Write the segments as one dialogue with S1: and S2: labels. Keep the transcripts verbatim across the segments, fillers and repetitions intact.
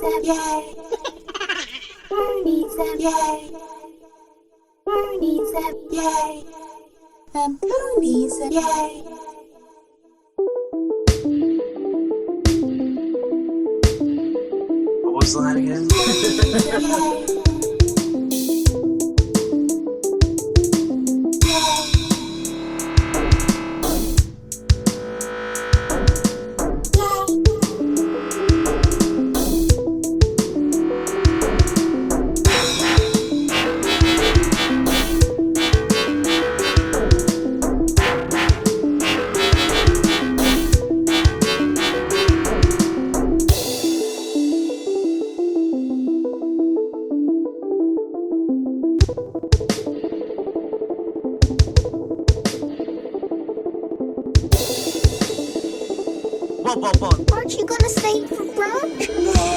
S1: up, yay. Bernie's up, yay. Bernie's up, yay. And Bernie's up, yay.
S2: What was the line again?
S3: Whoa, whoa, whoa.
S1: Aren't you gonna stay for brunch?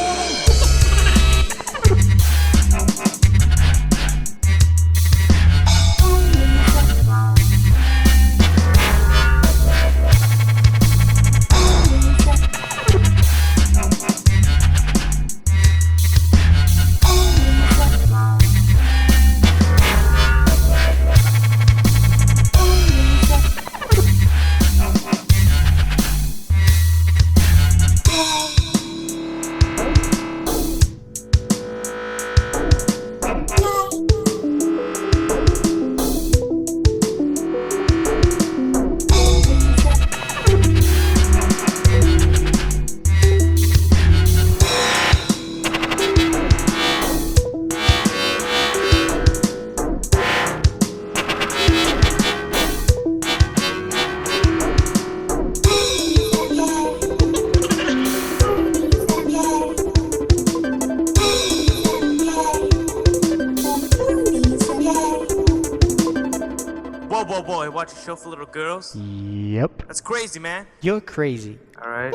S3: Whoa, whoa, whoa. Watch a show for little girls?
S4: Yep.
S3: That's crazy, man.
S4: You're crazy.
S3: Alright.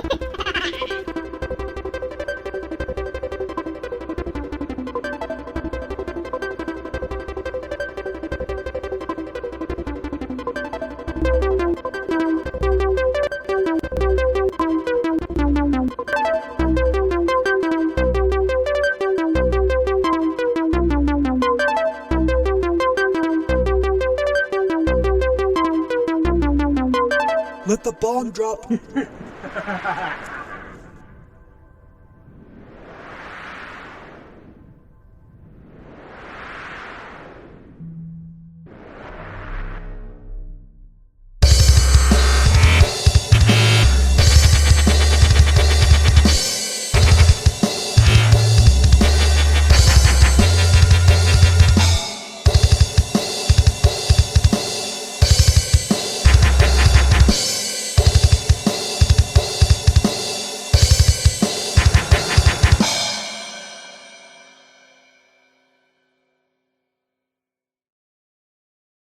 S5: Let the bomb drop.